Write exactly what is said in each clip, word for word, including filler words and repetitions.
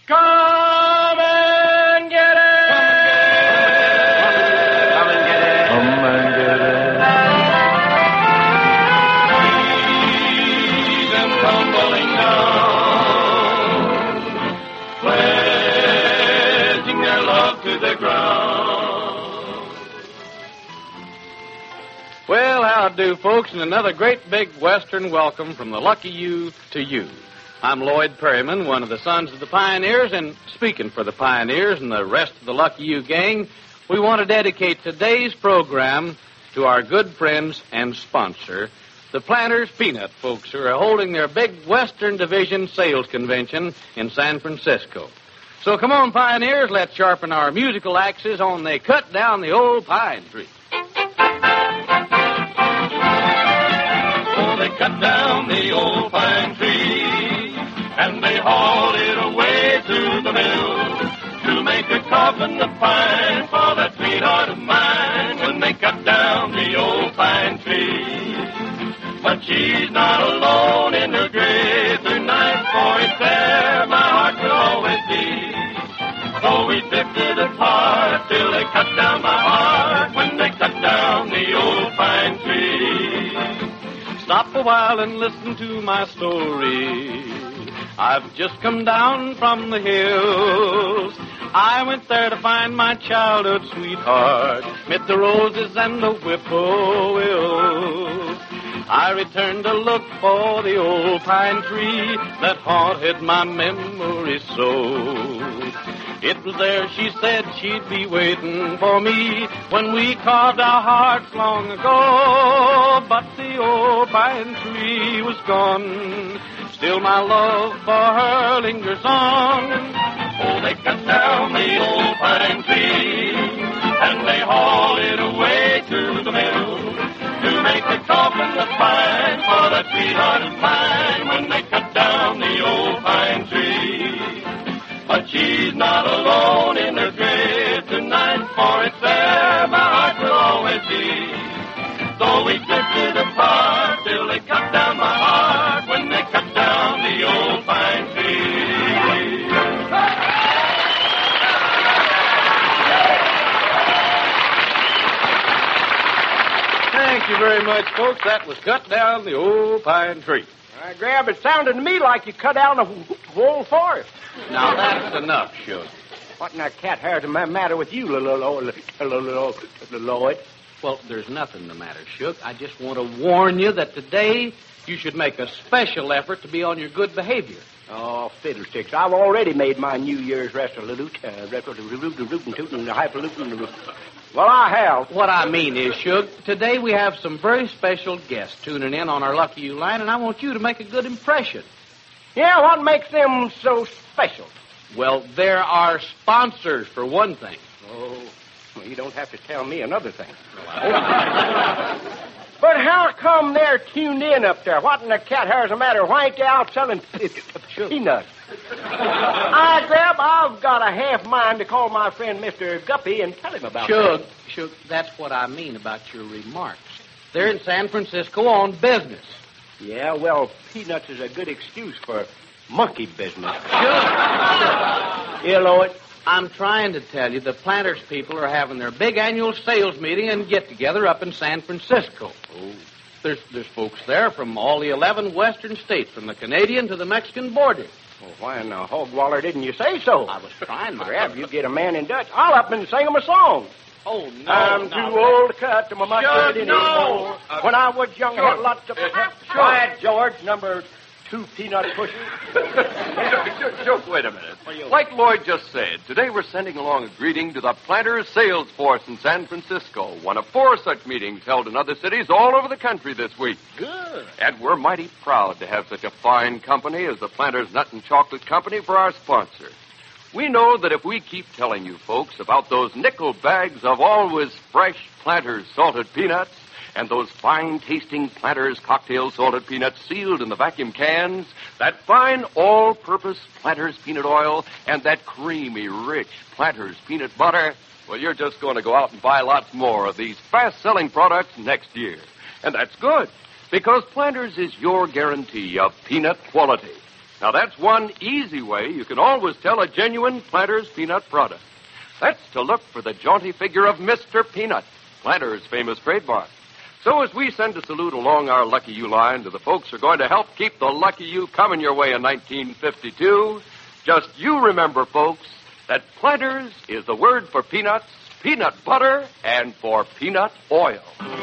Come and get it! Come and get it! Come and get it! See them tumbling down, pledging their love to the ground. Well, how do, folks, and another great big Western welcome from the Lucky You to you. I'm Lloyd Perryman, one of the sons of the Pioneers, and speaking for the Pioneers and the rest of the Lucky You gang, we want to dedicate today's program to our good friends and sponsor, the Planters Peanut folks, who are holding their big Western Division sales convention in San Francisco. So come on, Pioneers, let's sharpen our musical axes on They Cut Down the Old Pine Tree. Oh, they cut down the old pine tree, and they hauled it away to the mill to make a coffin of pine for that sweetheart of mine when they cut down the old pine tree. But she's not alone in her grave tonight, for it's there my heart will always be. So we drifted apart till they cut down my heart when they cut down the old pine tree. Stop a while and listen to my story. I've just come down from the hills. I went there to find my childhood sweetheart, met the roses and the whippoorwills. I returned to look for the old pine tree that haunted my memory so. It was there, she said, she'd be waiting for me when we carved our hearts long ago. But the old pine tree was gone. Still my love for her lingers on. Oh, they cut down the old pine tree, and they hauled it away to the mill to make a coffin of pine for that sweetheart of mine when they cut down the old pine tree. But she's not alone in her grave tonight, for it's there my heart will always be. So we drifted apart till they cut down my heart when they cut down the old pine tree. Thank you very much, folks. That was Cut Down the Old Pine Tree. Uh, Grab, it sounded to me like you cut down the whole forest. Now, that's enough, Shug. What in that cat hair's the matter with you, Lloyd? Well, there's nothing the matter, Shug. I just want to warn you that today you should make a special effort to be on your good behavior. Oh, fiddlesticks. I've already made my New Year's resolute, uh, resolute, highfalutin. Well, I have. What I mean is, Shug, today we have some very special guests tuning in on our Lucky You line, and I want you to make a good impression. Yeah, what makes them so special? Well, they're our sponsors, for one thing. Oh, well, you don't have to tell me another thing. But how come they're tuned in up there? What in the cat hair's the matter? Why ain't they out selling peanuts? I Grab, I've got a half mind to call my friend Mister Guppy and tell him about Shug, that. Shug, that's what I mean about your remarks. They're in San Francisco on business. Yeah, well, peanuts is a good excuse for monkey business. Shug. Here, Lloyd. I'm trying to tell you the Planters people are having their big annual sales meeting and get-together up in San Francisco. Oh. There's, there's folks there from all the eleven western states, from the Canadian to the Mexican border. Well, why in the hog waller didn't you say so? I was trying, my Grab, brother. you get a man in Dutch. I'll up and sing him a song. Oh, no. I'm no, too old to cut to my mustard Sure, no. anymore. Uh, when I was young, I sure. had lots of... Uh, Quiet, George, number two peanut pushers. just, just wait a minute. Like Lloyd just said, today we're sending along a greeting to the Planters Sales Force in San Francisco, one of four such meetings held in other cities all over the country this week. Good. And we're mighty proud to have such a fine company as the Planters Nut and Chocolate Company for our sponsor. We know that if we keep telling you folks about those nickel bags of always fresh Planters salted peanuts, and those fine-tasting Planters cocktail salted peanuts sealed in the vacuum cans, that fine all-purpose Planters peanut oil, and that creamy, rich Planters peanut butter, well, you're just going to go out and buy lots more of these fast-selling products next year. And that's good, because Planters is your guarantee of peanut quality. Now, that's one easy way you can always tell a genuine Planters peanut product. That's to look for the jaunty figure of Mister Peanut, Planters' famous trademark. So as we send a salute along our Lucky You line to the folks who are going to help keep the Lucky You coming your way in nineteen fifty-two, just you remember, folks, that Planters is the word for peanuts, peanut butter, and for peanut oil.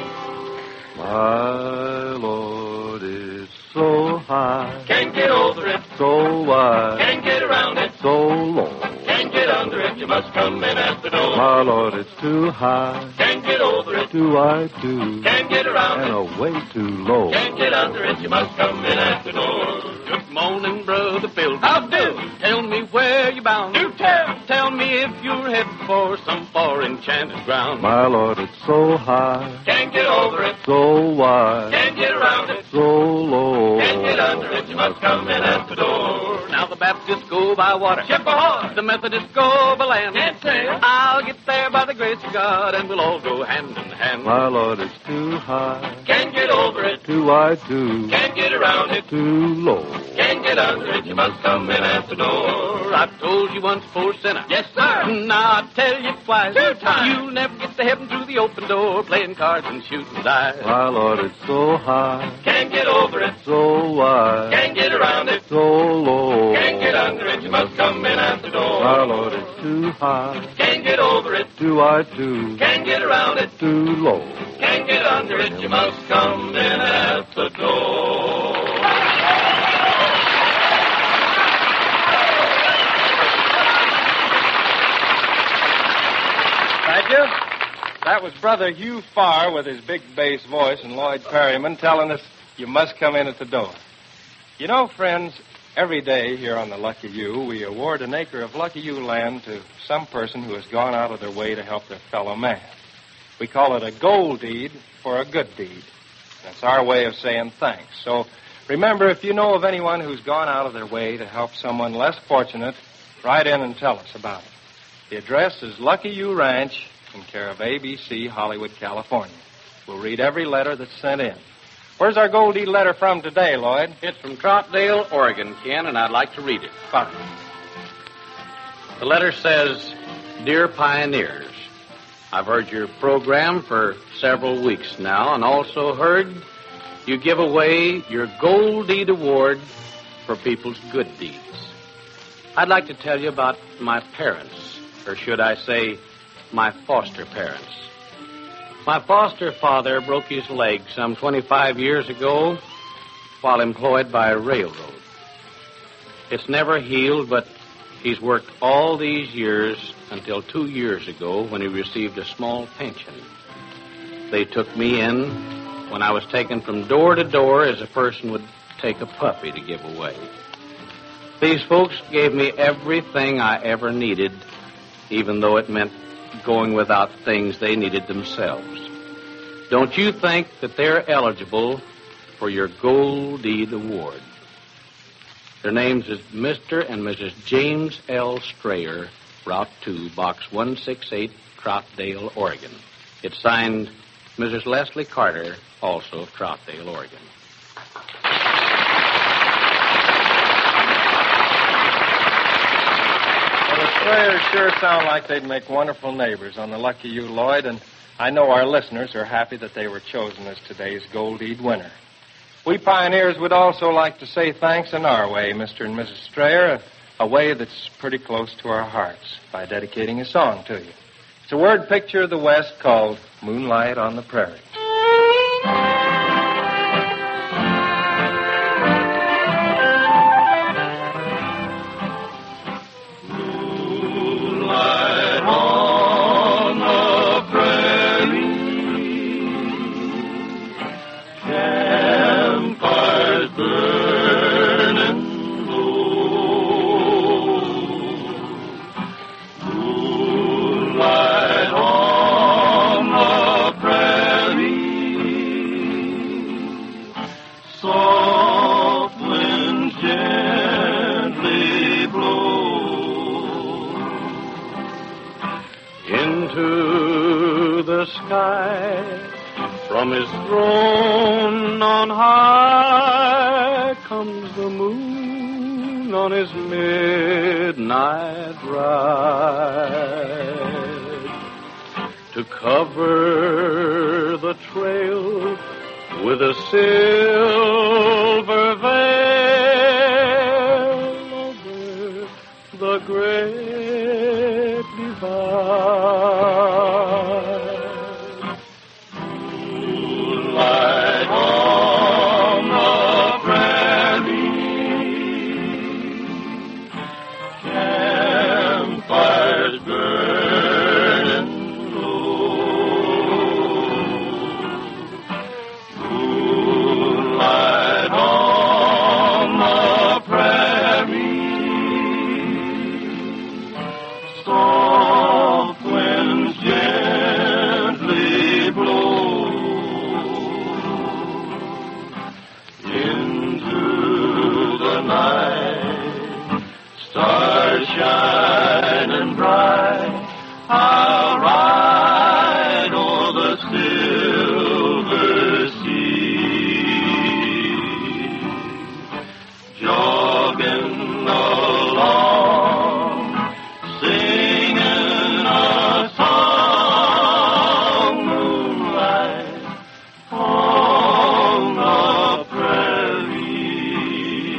My Lord is so high, Can't get over it, so wide, can't get around it, so low. can't get under it, you must come in at the door. My Lord, it's too high, Can't get over it, too wide, too, can't get around and it, a way too low. can't get under it, you must come in at the door. Good morning, Brother Bill. How do? Tell me where you're bound. Do tell. Tell me if you're heading for some far enchanted ground. My Lord, it's so high, Can't get over it, so wide, can't get around it, so low. can't get under it, you must come in at the door. Now the Baptists go by water. Ship ahoy! The Methodists go by land. Can't sail. I'll get there by the grace of God, and we'll all go hand in hand. My Lord, it's too high, Can't get over it, too wide, too, can't get around it, too low. can't get under it, you must come in at the door. I've told you once, poor sinner. Yes, sir. Now I tell you twice. Two times. You'll never get to heaven through the open door, playing cards and shooting dice. My Lord, it's so high, Can't get over it, so wide, can't get around it, so low. can't get under it, you must come in at the door. My Lord, it's too high, Can't get over it, too wide, too, can't get around it, too low. can't get under it, you must come in at the door. Thank you. That was Brother Hugh Farr with his big bass voice and Lloyd Perryman telling us you must come in at the door. You know, friends, every day here on the Lucky You, we award an acre of Lucky You land to some person who has gone out of their way to help their fellow man. We call it a gold deed for a good deed. That's our way of saying thanks. So remember, if you know of anyone who's gone out of their way to help someone less fortunate, write in and tell us about it. The address is Lucky You Ranch, in care of A B C, Hollywood, California. We'll read every letter that's sent in. Where's our gold deed letter from today, Lloyd? It's from Troutdale, Oregon, Ken, and I'd like to read it. Fine. The letter says, Dear Pioneers, I've heard your program for several weeks now, and also heard you give away your Gold Deed Award for people's good deeds. I'd like to tell you about my parents, or should I say, my foster parents. My foster father broke his leg some twenty-five years ago while employed by a railroad. It's never healed, but he's worked all these years until two years ago when he received a small pension. They took me in when I was taken from door to door as a person would take a puppy to give away. These folks gave me everything I ever needed, even though it meant going without things they needed themselves. Don't you think that they're eligible for your Gold Deed Award? Their names is Mister and Missus James L. Strayer, Route two, Box one sixty-eight, Troutdale, Oregon. It's signed Missus Leslie Carter, also of Troutdale, Oregon. Well, the Strayers sure sound like they'd make wonderful neighbors on the Lucky You, Lloyd, and I know our listeners are happy that they were chosen as today's Gold Deed winner. We pioneers would also like to say thanks in our way, Mister and Missus Strayer, a, a way that's pretty close to our hearts, by dedicating a song to you. It's a word picture of the West called Moonlight on the Prairie. From his throne on high comes the moon. on his midnight ride to cover the trail with a silver veil over the great divide. Moonlight on the prairie, campfires burning low. Moonlight on the prairie, soft winds gently blow into the night. Stars shining bright. I'll ride o'er the silver sea, jogging along, singing a song. Moonlight on the prairie.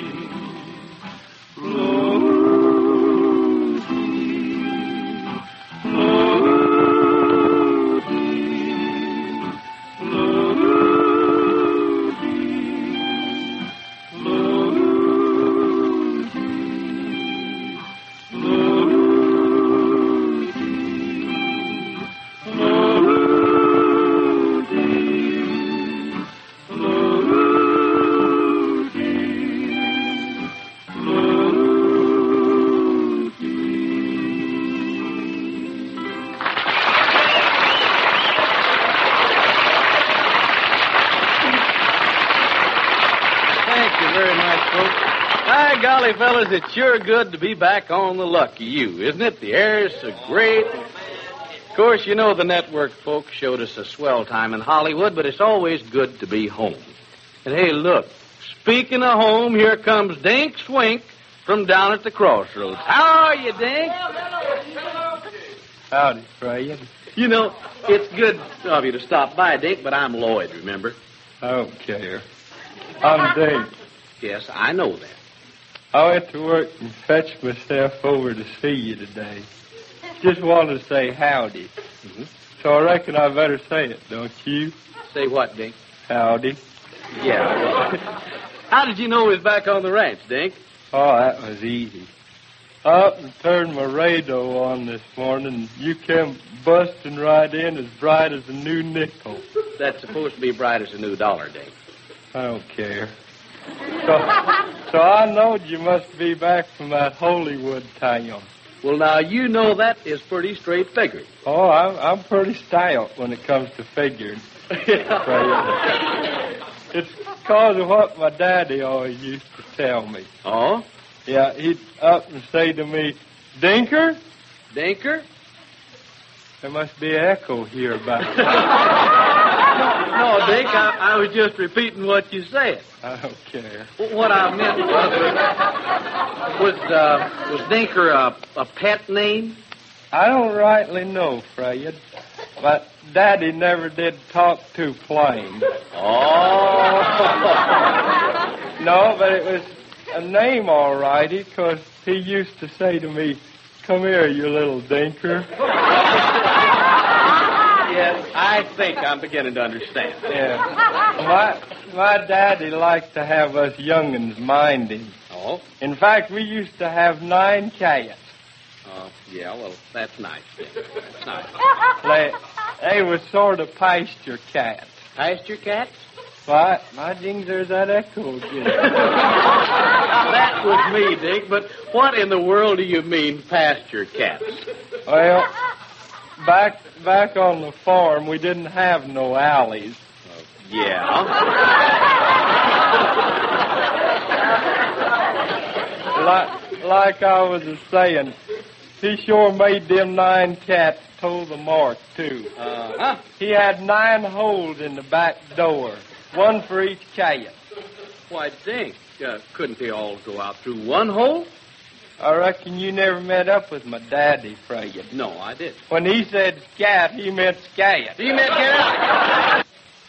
Thank you very much, folks. By golly, fellas, it's sure good to be back on the Lucky You, isn't it? The air is so great. Of course, you know the network folks showed us a swell time in Hollywood, but it's always good to be home. And hey, look, speaking of home, here comes Dink Swink from down at the crossroads. How are you, Dink? Howdy, Fred. You know, it's good of you to stop by, Dink, but I'm Lloyd, remember? I don't care. I'm Dave. Yes, I know that. I went to work and fetched myself over to see you today. Just wanted to say howdy. Mm-hmm. So I reckon I better say it, don't you? Say what, Dink? Howdy. Yeah. Well, how did you know he was back on the ranch, Dink? Oh, that was easy. I up and turned my radio on this morning. You came busting right in as bright as a new nickel. That's supposed to be bright as a new dollar, Dink. I don't care. So, so I knowed you must be back from that Hollywood town. Well, now, you know that is pretty straight figuring. Oh, I'm, I'm pretty stout when it comes to figuring. It's because of what my daddy always used to tell me. Oh? Yeah, he'd up and say to me, Dinker? Dinker? There must be an echo here about No, Dink, I, I was just repeating what you said. I don't care. What I meant was, was, uh, was Dinker a, a pet name? I don't rightly know, Fred. But Daddy never did talk too plain. Oh. No, but it was a name all righty, because he used to say to me, come here, you little dinker. Yes, I think I'm beginning to understand. Yeah. My, my daddy liked to have us young'uns mind him. Oh? In fact, we used to have nine cats. Oh, yeah, well, that's nice, Dick. That's nice. They, they were sort of pasture cats. Pasture cats? Why, my jings, there's that echo again. That was me, Dick, but what in the world do you mean, pasture cats? Well, back back on the farm, we didn't have no alleys. Uh, yeah? like, like I was a saying, he sure made them nine cats toe the mark, too. Uh-huh. He had nine holes in the back door, one for each cat. Why, Dink, Uh, couldn't they all go out through one hole? I reckon you never met up with my daddy, Fragan. No, I didn't. When he said scat, he meant scat. He meant get out.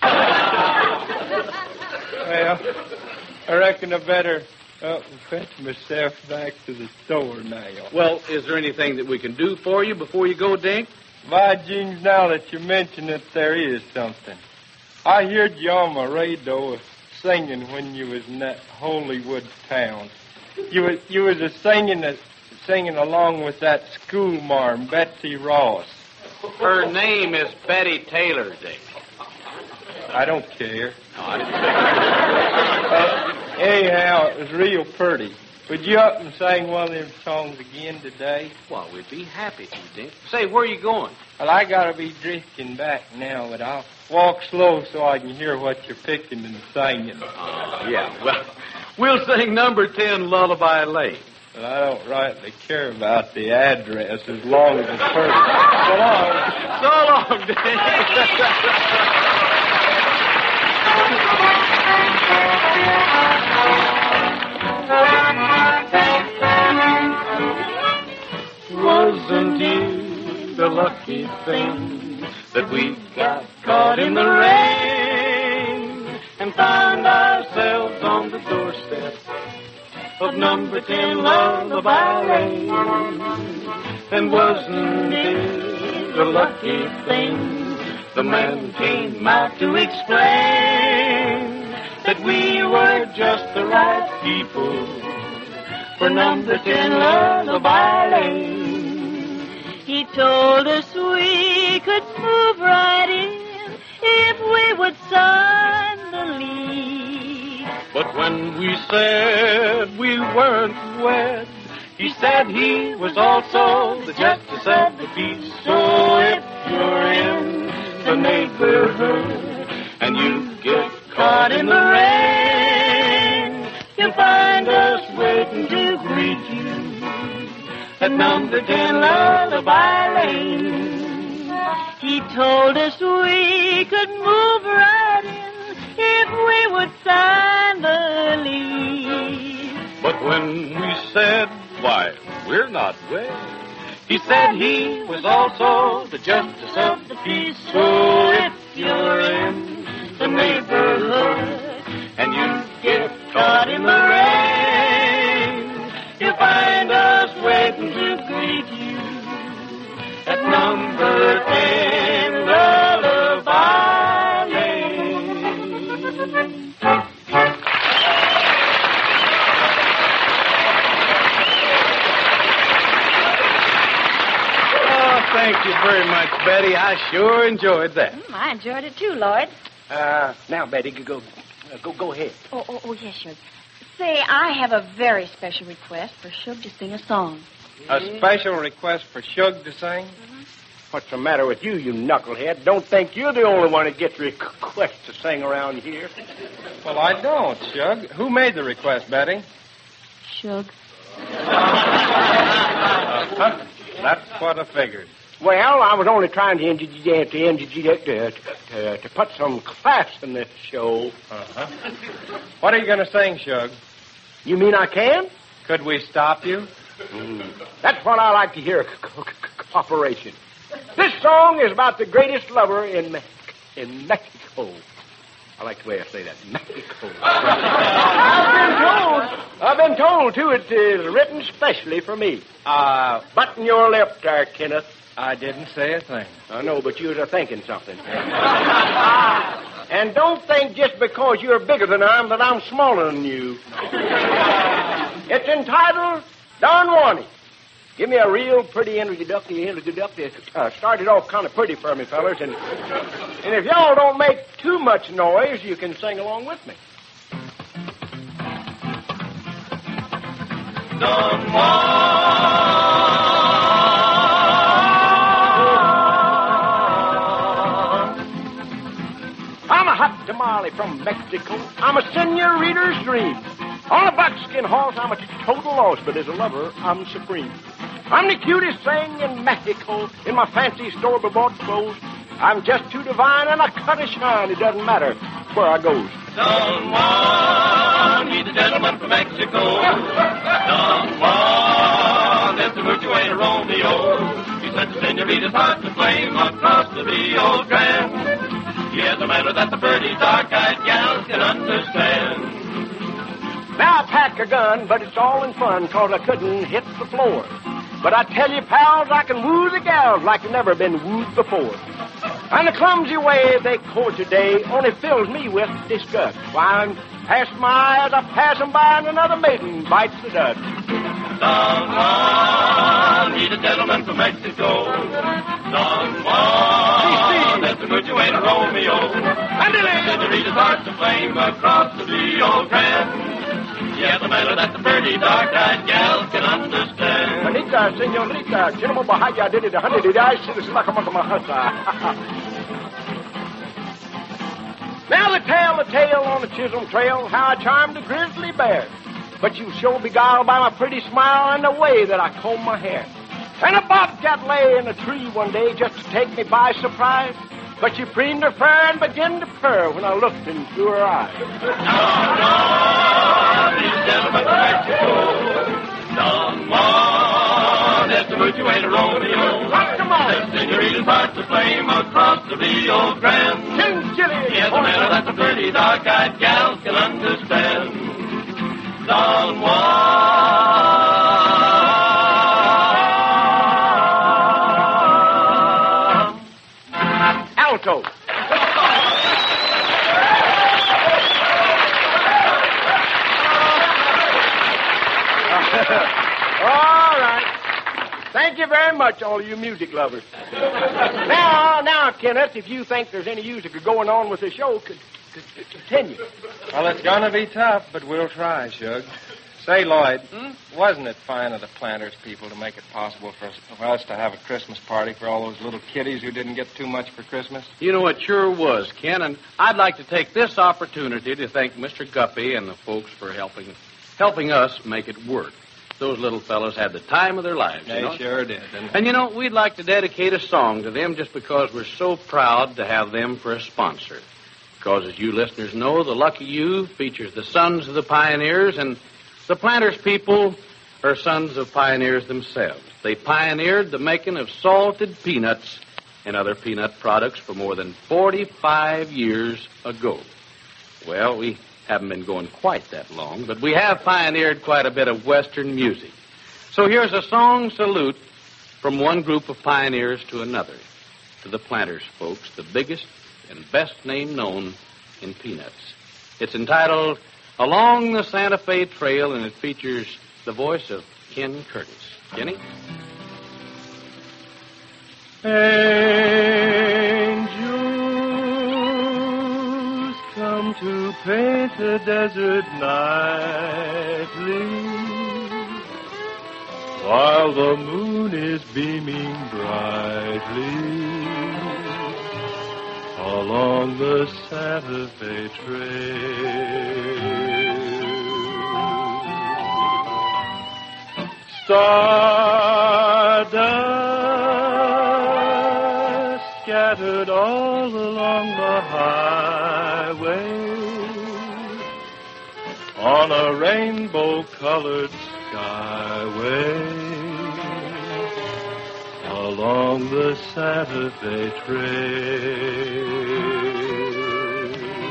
Well, I reckon I better up and fetch myself back to the store now. Well, is there anything that we can do for you before you go, Dink? By James, now that you mention it, there is something. I heard you on my radio singing when you was in that Holywood town. You was you was a singing a, singing along with that schoolmarm, Betsy Ross. Her name is Betty Taylor, Dink. I don't care. No, I didn't Uh, anyhow, it was real pretty. Would you up and sing one of them songs again today? Well, we'd be happy to, Dink. Say, where are you going? Well, I gotta be drifting back now, but I'll walk slow so I can hear what you're picking and singing. Uh, yeah, well, we'll sing number ten, Lullaby Lane. Well, I don't rightly care about the address as long as it's pretty. So long. So long, Dink. Wasn't it the lucky thing that we got caught in the rain and found ourselves on the doorstep of number ten Lullaby Lane? And wasn't it the lucky thing the man came out to explain that we were just the right people for number ten Lullaby Lane? He told us we could move right in if we would sign the lease. But when we said we weren't wed, he said he was also the justice of the peace. So if you're in the neighborhood and you get caught in the rain, you'll find us waiting to greet you at number ten Lullaby Lane. He told us we could move right in if we would sign the lease. But when we said, why, we're not wed, he said he was also the justice of the peace. So if you're in the neighborhood and you get caught in the rain, you'll find us waiting to greet you at number ten Lullaby Lane. Oh, thank you very much, Betty. I sure enjoyed that. Mm, I enjoyed it too, Lloyd. Uh, now, Betty, go, uh, go, go ahead. Oh, oh, oh, yes, Shug. Say, I have a very special request for Shug to sing a song. A special request for Shug to sing? Mm-hmm. What's the matter with you, you knucklehead? Don't think you're the only one that gets requests to sing around here. Well, I don't, Shug. Who made the request, Betty? Shug. Uh-huh. That's what I figured. Well, I was only trying to, to, to, to, to, to put some class in this show. Uh-huh. What are you going to sing, Shug? You mean I can? Could we stop you? Mm. That's what I like to hear, co- co- cooperation. This song is about the greatest lover in Me- in Mexico. I like the way I say that, Mexico. I've been told, I've been told, too, it is written specially for me. Uh, button your lip there, Kenneth. I didn't say a thing. I know, but you was a thinking something. And don't think just because you're bigger than I am that I'm smaller than you. It's entitled Don Juanie. Give me a real pretty introductory introductory. Uh, started off kind of pretty for me, fellas, and and if y'all don't make too much noise, you can sing along with me. Don Juan. I'm a hot tamale from Mexico. I'm a senorita's dream. On a buckskin horse, I'm a total loss, but as a lover, I'm supreme. I'm the cutest thing in Mexico. In my fancy store-bought clothes, I'm just too divine and I cut a shine. It doesn't matter where I goes. Don Juan. Juan, he's a gentleman from Mexico. Don Juan, that's the virtuator Romeo. He set the senorita's heart to flame across the Rio Grande. He has a manner that the pretty dark-eyed gals can understand. Now I pack a gun, but it's all in fun, cause I couldn't hit the floor. But I tell you, pals, I can woo the gals like they've never been wooed before. And the clumsy way they court today only fills me with disgust. Why, I'm past my eyes, I pass them by, and another maiden bites the dust. Don Juan, he's a gentleman from Mexico. Don Juan, that's the virtuator Romeo. And the senorita's heart's aflame across the Rio Grande. He has a manner that the pretty dark-eyed gals can understand. Manita, senorita, General Bahaya did it a hundred did I see the slackamacamahasa. Now the tale, the tale on the Chisholm Trail, how I charmed a grizzly bear. But you sure beguiled by my pretty smile and the way that I comb my hair. And a bobcat lay in a tree one day just to take me by surprise. But she preened her fur and began to purr when I looked into her eyes. Don Juan, he's a gentleman from Mexico. Don Juan, that's the virtuator Romeo. Come on. The senorita's heart's aflame across the Rio Grande. He has a manner that the pretty dark-eyed gals can understand. Don Juan. Alto. All right. Thank you very much, all you music lovers. Now, now, Kenneth, if you think there's any music going on with the show, could, could, could continue. Well, it's going to be tough, but we'll try, Shug. Say, Lloyd, Hmm? wasn't it fine of the Planters people to make it possible for us, for us to have a Christmas party for all those little kiddies who didn't get too much for Christmas? You know, it sure was, Ken, and I'd like to take this opportunity to thank Mister Guppy and the folks for helping helping us make it work. Those little fellows had the time of their lives, They you know. sure did. And, And, you know, we'd like to dedicate a song to them just because we're so proud to have them for a sponsor. Because, as you listeners know, The Lucky You features the sons of the pioneers, and the Planters people are sons of pioneers themselves. They pioneered the making of salted peanuts and other peanut products for more than forty-five years ago. Well, we haven't been going quite that long, but we have pioneered quite a bit of Western music. So here's a song salute from one group of pioneers to another, to the Planters folks, the biggest and best name known in peanuts. It's entitled Along the Santa Fe Trail, and it features the voice of Ken Curtis. Kenny? Angels come to paint the desert nightly, while the moon is beaming brightly along the Santa Fe Trail. Stardust scattered all along the highway on a rainbow-colored skyway along the Santa Fe Trail.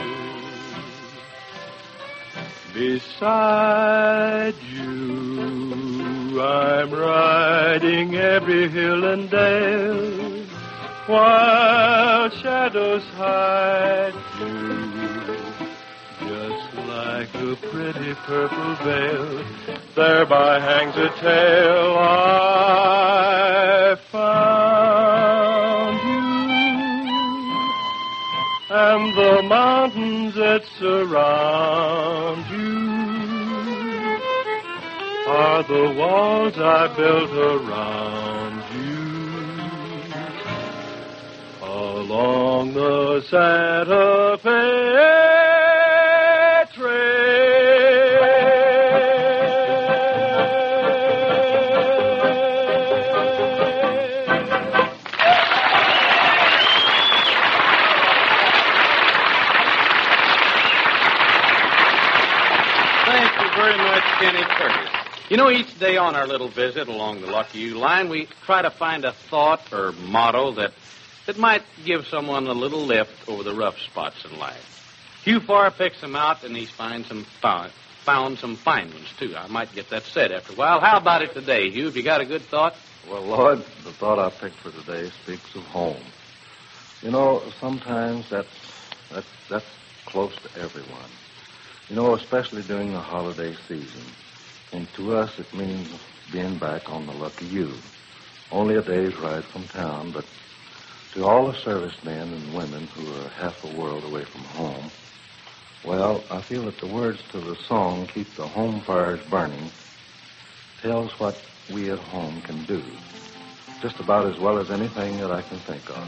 Beside you, I'm riding every hill and dale, while shadows hide you, just like a pretty purple veil. Thereby hangs a tale. I found you, and the mountains that surround you are the walls I built around you along the Santa Fe You know, each day on our little visit along the Lucky You line, we try to find a thought or motto that, that might give someone a little lift over the rough spots in life. Hugh Farr picks them out, and he's find some found, found some fine ones, too. I might get that said after a while. How about it today, Hugh? Have you got a good thought? Well, Lloyd, the thought I picked for today speaks of home. You know, sometimes that's, that's, that's close to everyone. You know, especially during the holiday season. And to us, it means being back on the Lucky You. Only a day's ride from town, but to all the servicemen and women who are half a world away from home, well, I feel that the words to the song, Keep the Home Fires Burning, tells what we at home can do, just about as well as anything that I can think of.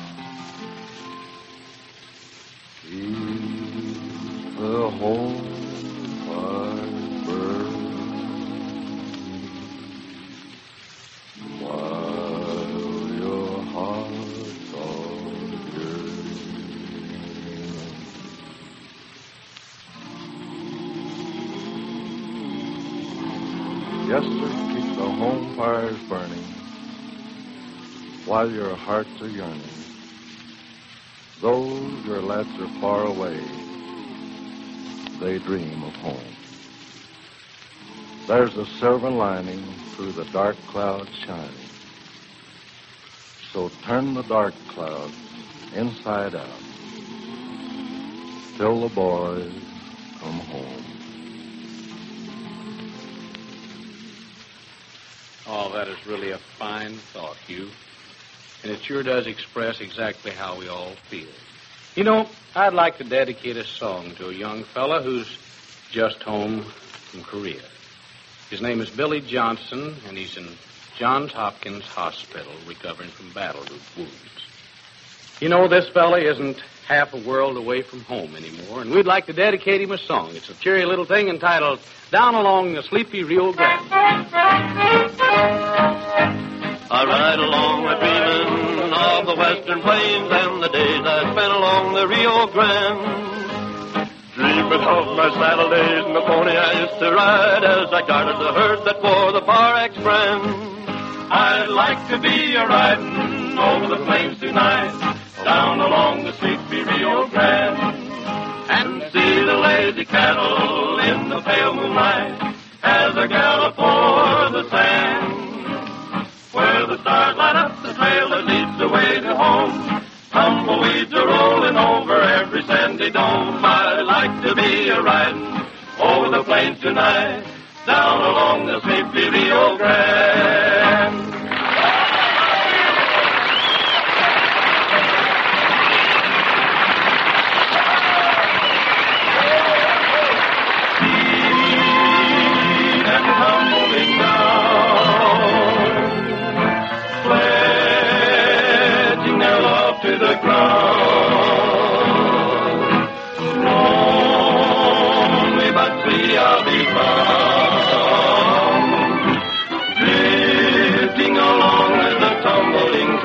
Keep the home fires burning while your hearts are yearning. Yes, sir, keep the home fires burning while your hearts are yearning. Though your lads are far away, they dream of home. There's a silver lining through the dark clouds shining. So turn the dark clouds inside out till the boys come home. Oh, that is really a fine thought, Hugh. And it sure does express exactly how we all feel. You know, I'd like to dedicate a song to a young fella who's just home from Korea. His name is Billy Johnson, and he's in Johns Hopkins Hospital recovering from battle wounds. You know, this fella isn't half a world away from home anymore, and we'd like to dedicate him a song. It's a cheery little thing entitled Down Along the Sleepy Rio Grande. I ride along the dreaming of the western plains and the days I spent along the Rio Grande. Dreaming of my saddle days and the pony I used to ride as I guarded the herd that wore the Bar X brand. I'd like to be a riding over the plains tonight, down along the sleepy Rio Grande, and see the lazy cattle in the pale moonlight as I gallop o'er the sand, where the stars light up the trail that leads the way to home. Tumbleweeds are rolling over every sandy dome. I'd like to be a riding over the plains tonight, down along the sleepy Rio Grande. And tumbling down, pledging their love to the ground. Lonely but free I'll be found, drifting along as a tumbling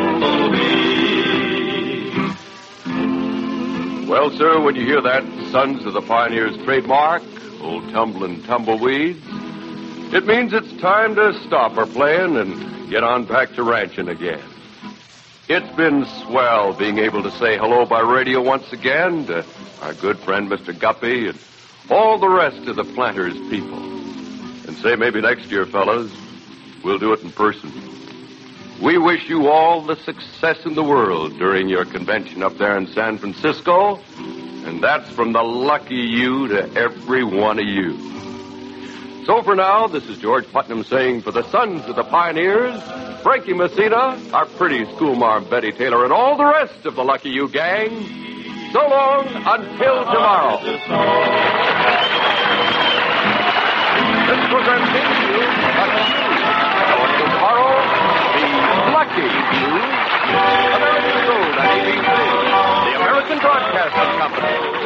tumbleweed. Well, sir, when you hear that Sons of the Pioneers trademark, Old Tumblin' Tumbleweeds, it means it's time to stop our playing and get on back to ranching again. It's been swell being able to say hello by radio once again to our good friend Mister Guppy and all the rest of the Planters people. And say maybe next year, fellas, we'll do it in person. We wish you all the success in the world during your convention up there in San Francisco. And that's from the Lucky You to every one of you. So for now, this is George Putnam saying for the Sons of the Pioneers, Frankie Messina, our pretty schoolmarm Betty Taylor, and all the rest of the Lucky You gang, so long until tomorrow. This program came to you from Lucky You. Now until tomorrow, the Lucky You, American Road at A B C, the American Broadcasting Company.